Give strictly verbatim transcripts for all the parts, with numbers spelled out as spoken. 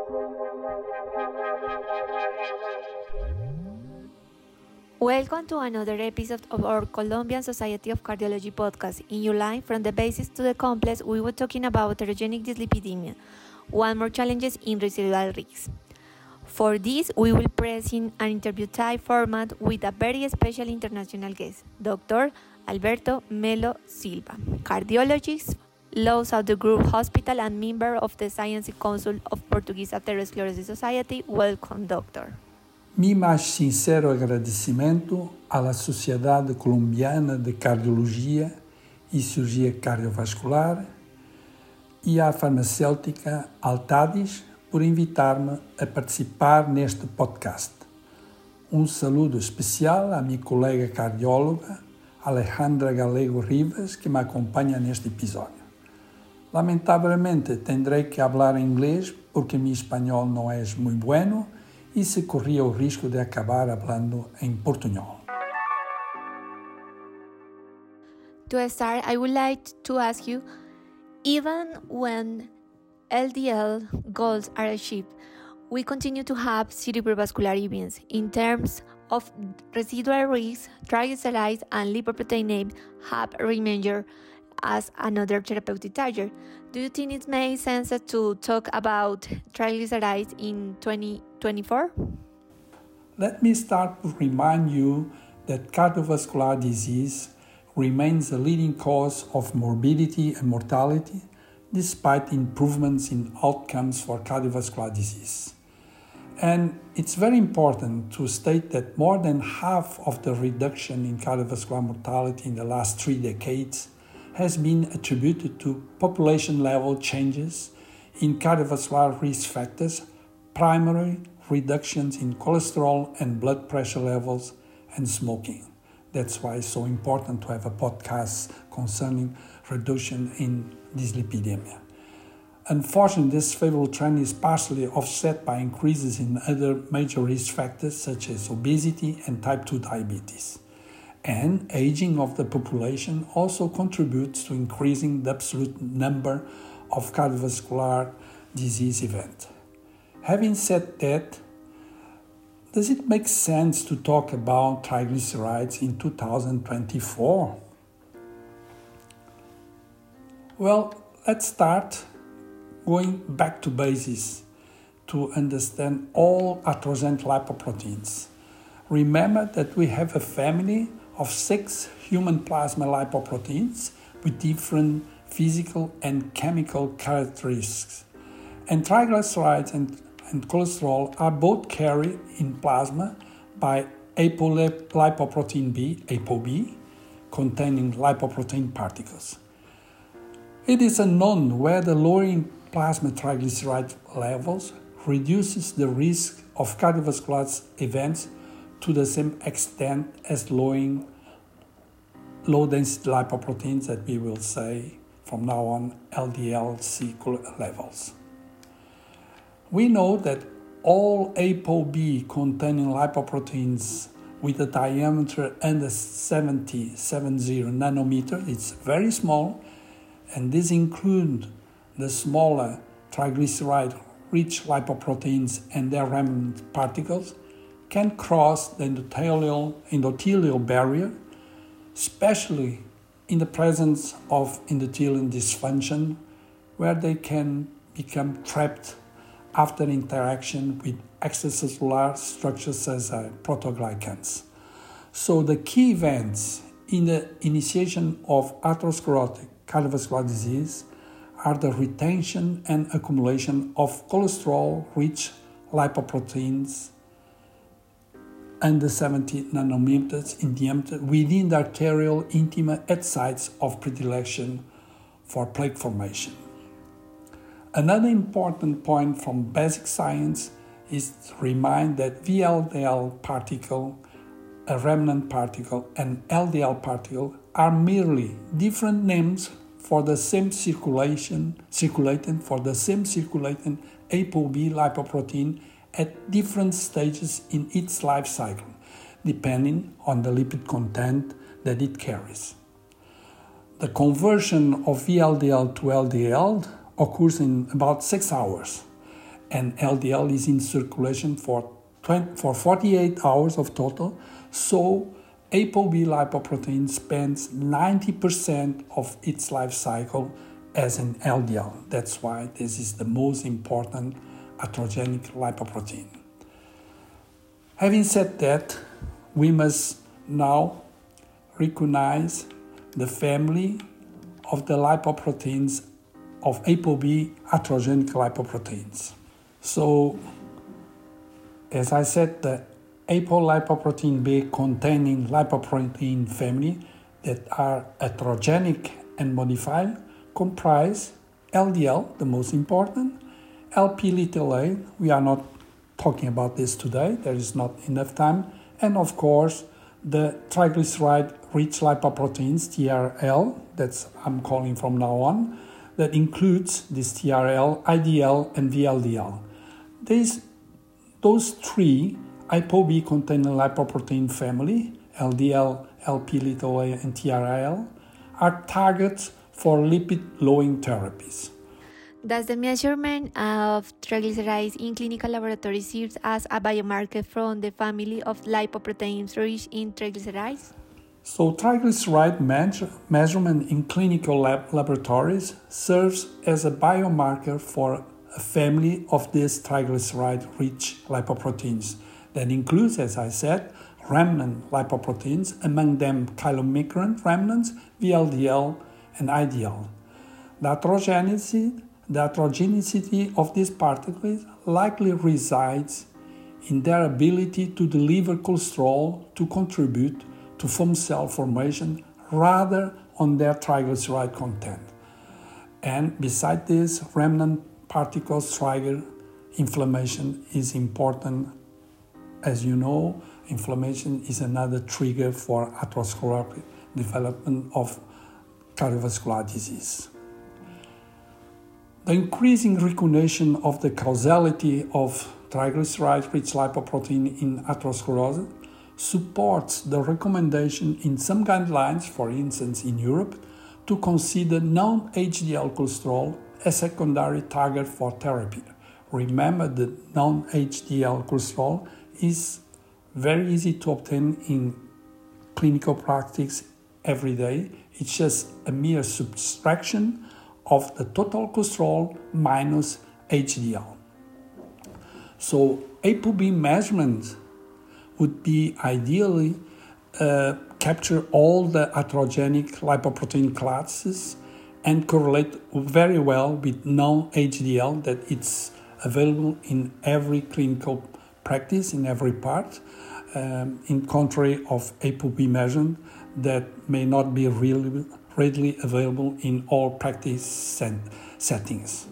Welcome to another episode of our Colombian Society of Cardiology podcast. In your line, from the basics to the complex, we were talking about heterogenic dyslipidemia, one more challenges in residual risks. For this, we will present an interview type format with a very special international guest, Doctor Alberto Melo Silva, cardiologist, Law South Group Hospital and member of the Science Council of Portuguese Atherosclerosis Society. Welcome, Doctor. Mi mais sincero agradecimento à Sociedade Colombiana de Cardiologia e Cirurgia Cardiovascular e à farmacêutica Altadis por invitar-me a participar neste podcast. Um saludo especial à minha colega cardióloga Alejandra Galego Rivas, que me acompanha neste episódio. Lamentavelmente, tendrei que falar inglês porque meu espanhol não é muito bueno e se corria o risco de acabar falando em portunhol. To start, I would like to ask you, even when L D L goals are achieved, we continue to have cerebrovascular events. In terms of residual risks, triglycerides and lipoprotein have remained as another therapeutic target. Do you think it makes sense to talk about triglycerides in twenty twenty-four? Let me start to remind you that cardiovascular disease remains a leading cause of morbidity and mortality despite improvements in outcomes for cardiovascular disease. And it's very important to state that more than half of the reduction in cardiovascular mortality in the last three decades has been attributed to population-level changes in cardiovascular risk factors, primarily reductions in cholesterol and blood pressure levels, and smoking. That's why it's so important to have a podcast concerning reduction in dyslipidemia. Unfortunately, this favorable trend is partially offset by increases in other major risk factors such as obesity and type two diabetes. And aging of the population also contributes to increasing the absolute number of cardiovascular disease events. Having said that, does it make sense to talk about triglycerides in two thousand twenty-four? Well, let's start going back to basis to understand all atherogenic lipoproteins. Remember that we have a family of six human plasma lipoproteins with different physical and chemical characteristics. And triglycerides and, and cholesterol are both carried in plasma by apolipoprotein B, ApoB, containing lipoprotein particles. It is unknown whether lowering plasma triglyceride levels reduces the risk of cardiovascular events to the same extent as lowering low-density lipoproteins that we will say from now on L D L C levels. We know that all ApoB containing lipoproteins with a diameter under seventy, seventy nanometers, it's very small, and these include the smaller triglyceride-rich lipoproteins and their remnant particles, can cross the endothelial, endothelial barrier, especially in the presence of endothelial dysfunction, where they can become trapped after interaction with extracellular structures such as proteoglycans. So the key events in the initiation of atherosclerotic cardiovascular disease are the retention and accumulation of cholesterol-rich lipoproteins under seventy nanometers in diameter within the arterial intima at sites of predilection for plaque formation. Another important point from basic science is to remind that V L D L particle, a remnant particle, and L D L particle are merely different names for the same circulation, circulating for the same circulating ApoB lipoprotein at different stages in its life cycle, depending on the lipid content that it carries. The conversion of V L D L to L D L occurs in about six hours, and L D L is in circulation for, twenty, for forty-eight hours of total. So ApoB lipoprotein spends ninety percent of its life cycle as an L D L. That's why this is the most important atherogenic lipoprotein. Having said that, we must now recognize the family of the lipoproteins of ApoB atherogenic lipoproteins. So, as I said, the apolipoprotein B containing lipoprotein family that are atherogenic and modified comprise L D L, the most important, L P little a, we are not talking about this today, there is not enough time, and of course the triglyceride-rich lipoproteins, T R L, that's I'm calling from now on, that includes this T R L, I D L, and V L D L. These, those three ApoB containing lipoprotein family, L D L, L P little a, and T R L, are targets for lipid-lowering therapies. Does the measurement of triglycerides in clinical laboratory serve as a biomarker from the family of lipoproteins rich in triglycerides? So triglyceride measure, measurement in clinical lab laboratories serves as a biomarker for a family of these triglyceride-rich lipoproteins that includes, as I said, remnant lipoproteins, among them chylomicron remnants, V L D L, and I D L. The heterogeneity The heterogeneity of these particles likely resides in their ability to deliver cholesterol to contribute to foam cell formation rather on their triglyceride content. And beside this, remnant particles trigger inflammation is important. As you know, inflammation is another trigger for atherosclerotic development of cardiovascular disease. The increasing recognition of the causality of triglyceride-rich lipoprotein in atherosclerosis supports the recommendation in some guidelines, for instance in Europe, to consider non-H D L cholesterol a secondary target for therapy. Remember that non-H D L cholesterol is very easy to obtain in clinical practice every day. It's just a mere subtraction of the total cholesterol minus H D L. So ApoB measurement would be ideally uh, capture all the atherogenic lipoprotein classes and correlate very well with non-H D L that it's available in every clinical practice, in every part, um, in contrary of ApoB measurement that may not be really readily available in all practice set- settings.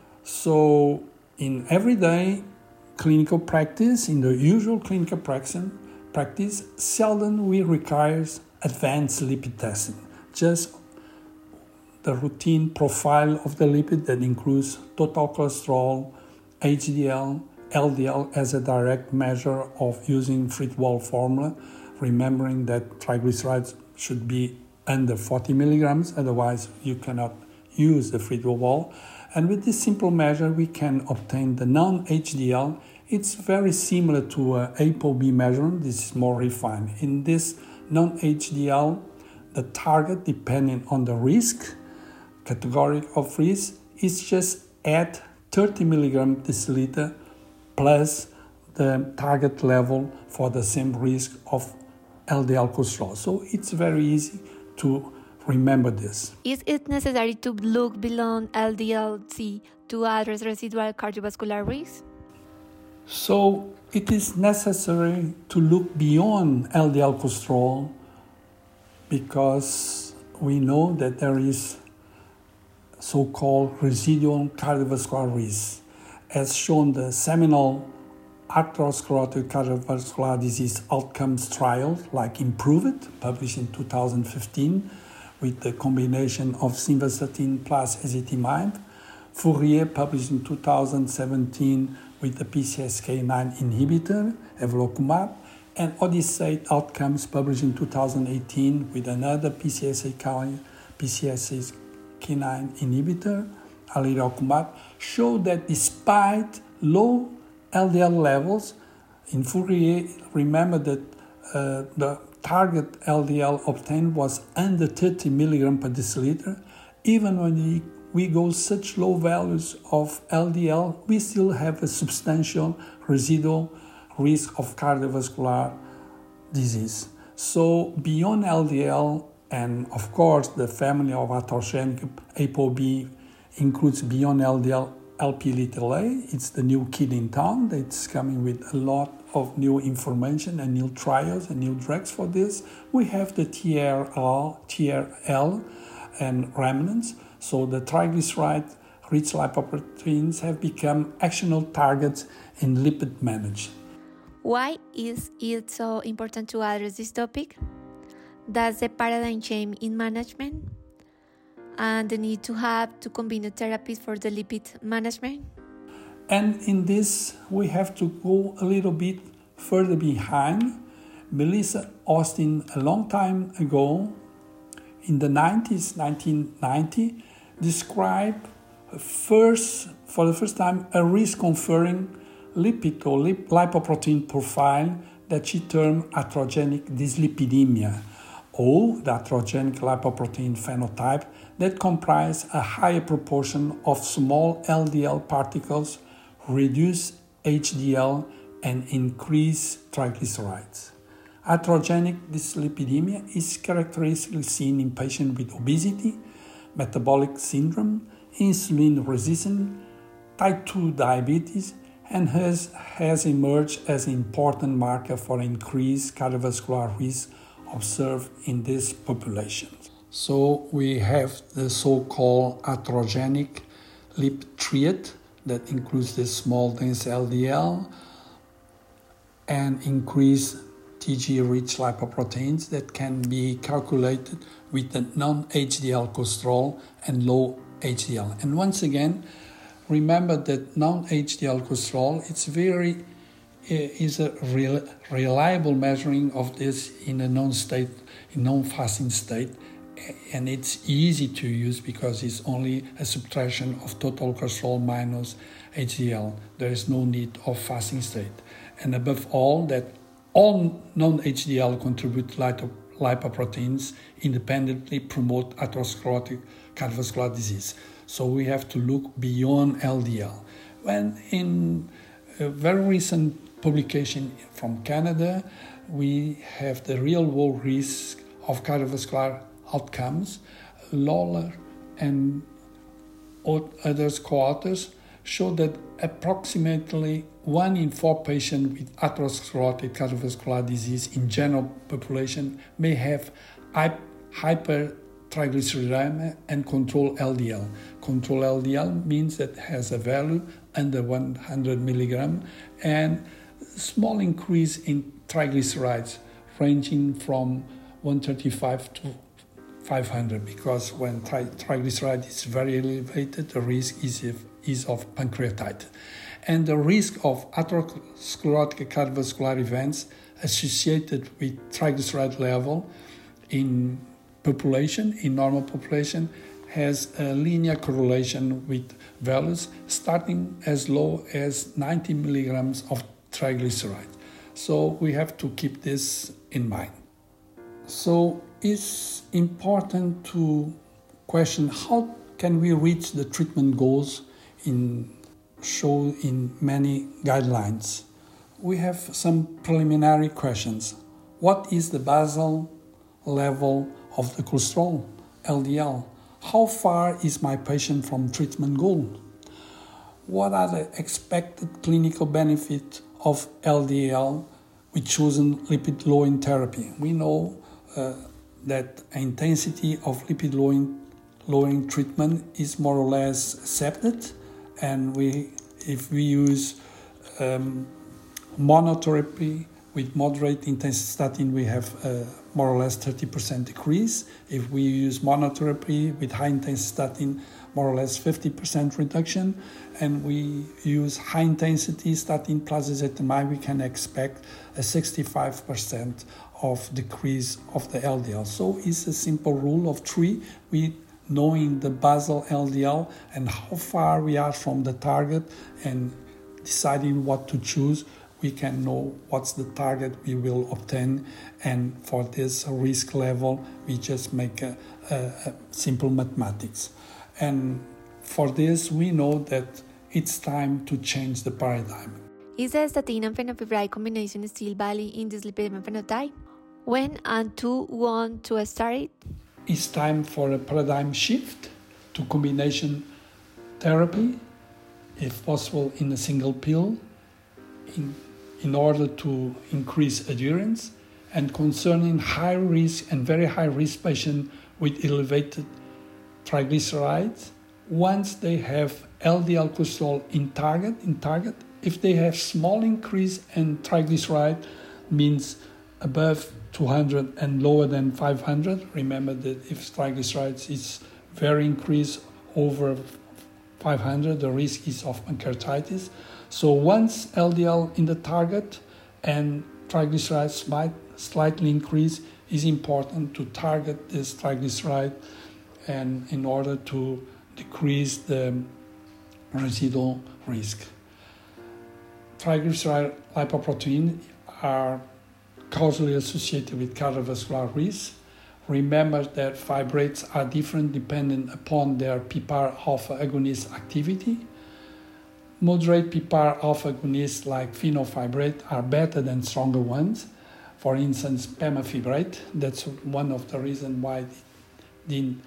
So in everyday clinical practice, in the usual clinical practice, practice seldom we require advanced lipid testing, just the routine profile of the lipid that includes total cholesterol, H D L, L D L as a direct measure of using Friedewald formula, remembering that triglycerides should be under forty milligrams, otherwise you cannot use the Friedewald. And with this simple measure, we can obtain the non-H D L. It's very similar to uh, ApoB measurement. This is more refined. In this non-H D L, the target, depending on the risk, category of risk, is just add thirty milligram deciliter plus the target level for the same risk of L D L cholesterol. So it's very easy to remember this. Is it necessary to look beyond L D L C to address residual cardiovascular risk? So it is necessary to look beyond L D L cholesterol because we know that there is so-called residual cardiovascular risk. As shown, the seminal atherosclerotic cardiovascular disease outcomes trial, like Improve It, published in two thousand fifteen, with the combination of simvastatin plus ezetimibe. Fourier, published in two thousand seventeen, with the P C S K nine inhibitor, evolocumab. And Odyssey outcomes, published in two thousand eighteen, with another P C S K nine inhibitor, alirocumab, show that despite Low L D L levels in Fourier, remember that uh, the target L D L obtained was under thirty milligrams per deciliter. Even when we, we go such low values of L D L, we still have a substantial residual risk of cardiovascular disease. So beyond L D L, and of course the family of atherogenic ApoB includes beyond L D L L P little a. It's the new kid in town that's coming with a lot of new information and new trials and new drugs for this. We have the T R L, T R L and remnants. So the triglyceride-rich lipoproteins have become actionable targets in lipid management. Why is it so important to address this topic? That's the paradigm change in management and the need to have to combine therapies for the lipid management. And in this, we have to go a little bit further behind. Melissa Austin, a long time ago, in the nineties, nineteen ninety, described first, for the first time, a risk-conferring lipid or lip- lipoprotein profile that she termed atherogenic dyslipidemia, or the atherogenic lipoprotein phenotype that comprise a higher proportion of small L D L particles, reduce H D L, and increase triglycerides. Atherogenic dyslipidemia is characteristically seen in patients with obesity, metabolic syndrome, insulin resistance, type two diabetes, and has, has emerged as an important marker for increased cardiovascular risk observed in this population. So we have the so-called atherogenic lipid triad that includes the small dense L D L and increased T G-rich lipoproteins that can be calculated with the non-H D L cholesterol and low H D L. And once again, remember that non-H D L cholesterol, it's very is a real, reliable measuring of this in a non-state, in non-fasting state, and it's easy to use because it's only a subtraction of total cholesterol minus H D L. There is no need of fasting state, and above all, that all non-H D L contribute lipo, lipoproteins independently promote atherosclerotic cardiovascular disease. So we have to look beyond L D L. When in a very recent publication from Canada, we have the real-world risk of cardiovascular outcomes. Lawler and others co-authors show that approximately one in four patients with atherosclerotic cardiovascular disease in general population may have hypertriglyceridemia and control L D L. Control L D L means that it has a value under one hundred milligrams and small increase in triglycerides ranging from one thirty-five to five hundred, because when tri- triglyceride is very elevated, the risk is of, is of pancreatitis. And the risk of atherosclerotic cardiovascular events associated with triglyceride level in population, in normal population, has a linear correlation with values starting as low as ninety milligrams of triglyceride. So we have to keep this in mind. So it's important to question how can we reach the treatment goals in shown in many guidelines. We have some preliminary questions. What is the basal level of the cholesterol, L D L? How far is my patient from treatment goal? What are the expected clinical benefits of L D L with chosen lipid lowering therapy? We know uh, that intensity of lipid lowering, lowering treatment is more or less accepted, and we, if we use um, monotherapy with moderate intensity statin, we have uh, more or less thirty percent decrease. If we use monotherapy with high intensity statin, more or less fifty percent reduction. And we use high intensity statin plus ezetimibe, we can expect a sixty-five percent of decrease of the L D L. So it's a simple rule of three. We knowing the basal L D L and how far we are from the target and deciding what to choose, we can know what's the target we will obtain, and for this risk level, we just make a, a, a simple mathematics. And for this, we know that it's time to change the paradigm. Is the statin and fenofibrate combination still valid in dyslipidemia phenotype? When and to want to start it? It's time for a paradigm shift to combination therapy, if possible in a single pill, in, in order to increase adherence. And concerning high risk and very high risk patients with elevated triglycerides, once they have L D L cholesterol in target, in target, if they have small increase in triglyceride, means above two hundred and lower than five hundred. Remember that if triglycerides is very increased over five hundred, the risk is of pancreatitis. So once L D L in the target and triglycerides might slightly increase, is important to target this triglyceride and in order to decrease the residual risk. Triglyceride lipoprotein are causally associated with cardiovascular risk. Remember that fibrates are different depending upon their P P A R alpha agonist activity. Moderate P P A R alpha agonists like fenofibrate are better than stronger ones. For instance, pemafibrate, that's one of the reasons why they didn't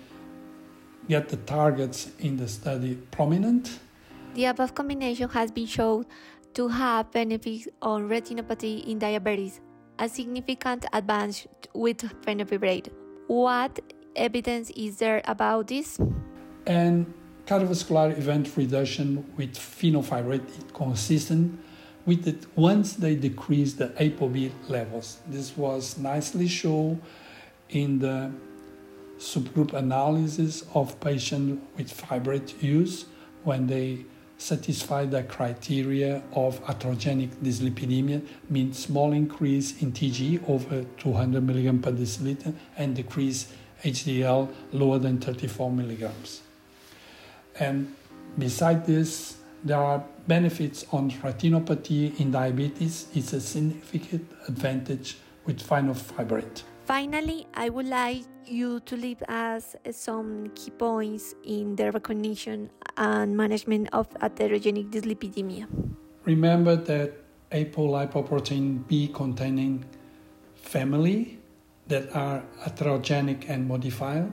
get the targets in the study prominent. The above combination has been shown to have benefits on retinopathy in diabetes, a significant advance with fenofibrate. What evidence is there about this? And cardiovascular event reduction with fenofibrate is consistent with it once they decrease the ApoB levels. This was nicely shown in the subgroup analysis of patients with fibrate use when they satisfy the criteria of atherogenic dyslipidemia, means small increase in T G over two hundred milligrams per deciliter and decrease H D L lower than thirty-four milligrams. And beside this, there are benefits on retinopathy in diabetes. It's a significant advantage with fenofibrate. Finally, I would like you to leave us some key points in the recognition and management of atherogenic dyslipidemia. Remember that apolipoprotein B containing family that are atherogenic and modified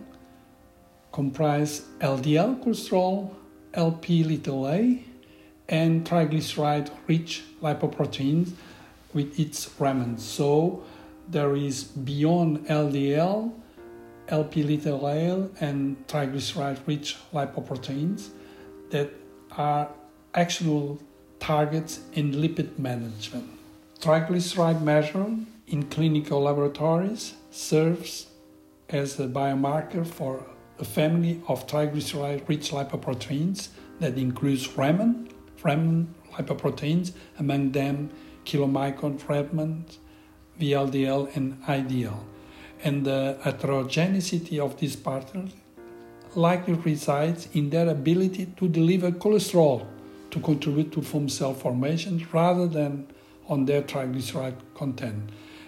comprise L D L cholesterol, L P little a, and triglyceride-rich lipoproteins with its remnants. So there is beyond L D L, L P little a, and triglyceride-rich lipoproteins that are actual targets in lipid management. Triglyceride measure in clinical laboratories serves as a biomarker for a family of triglyceride-rich lipoproteins that includes remnant, remnant lipoproteins, among them chylomicron, remnant, V L D L, and I D L. And the heterogeneity of these patterns likely resides in their ability to deliver cholesterol to contribute to foam cell formation rather than on their triglyceride content.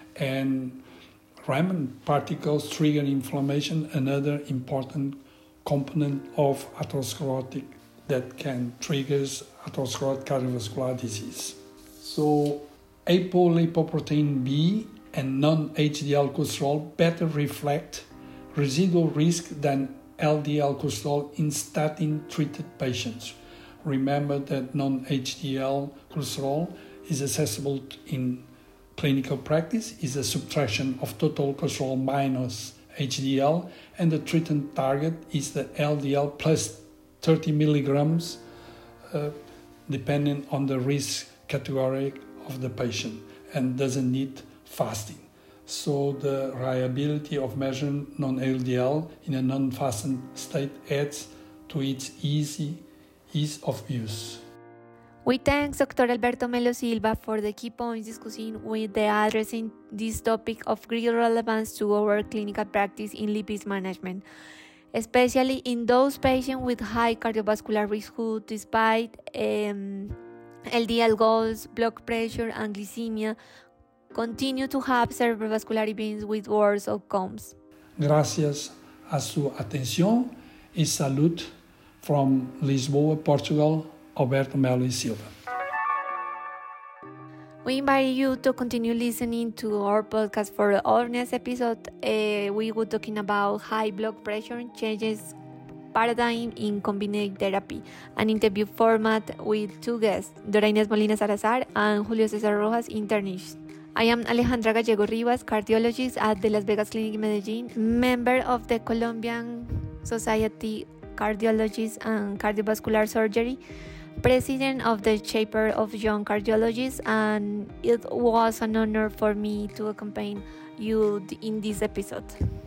And remnant particles trigger inflammation, another important component of atherosclerotic that can trigger atherosclerotic cardiovascular disease. So apolipoprotein B and non-H D L cholesterol better reflect residual risk than L D L cholesterol in statin-treated patients. Remember that non-H D L cholesterol is accessible in clinical practice, is a subtraction of total cholesterol minus H D L, and the treatment target is the L D L plus thirty milligrams, uh, depending on the risk category of the patient, and doesn't need fasting. So the reliability of measuring non-L D L in a non-fasted state adds to its easy ease of use. We thank Doctor Alberto Melo Silva for the key points discussing with the addressing this topic of great relevance to our clinical practice in lipids management, especially in those patients with high cardiovascular risk who, despite um, L D L goals, blood pressure, and glycemia continue to have cerebrovascular events with worse outcomes. Gracias a su atención y salud from Lisboa, Portugal, Alberto Melo y Silva. We invite you to continue listening to our podcast for our next episode. Uh, we will talking about high blood pressure changes paradigm in combined therapy, an interview format with two guests, Dora Inés Molina Salazar and Julio César Rojas, internist. I am Alejandra Gallego Rivas, cardiologist at the Las Vegas Clinic Medellín, member of the Colombian Society Cardiologists and Cardiovascular Surgery, president of the Chamber of Young Cardiologists, and it was an honor for me to accompany you in this episode.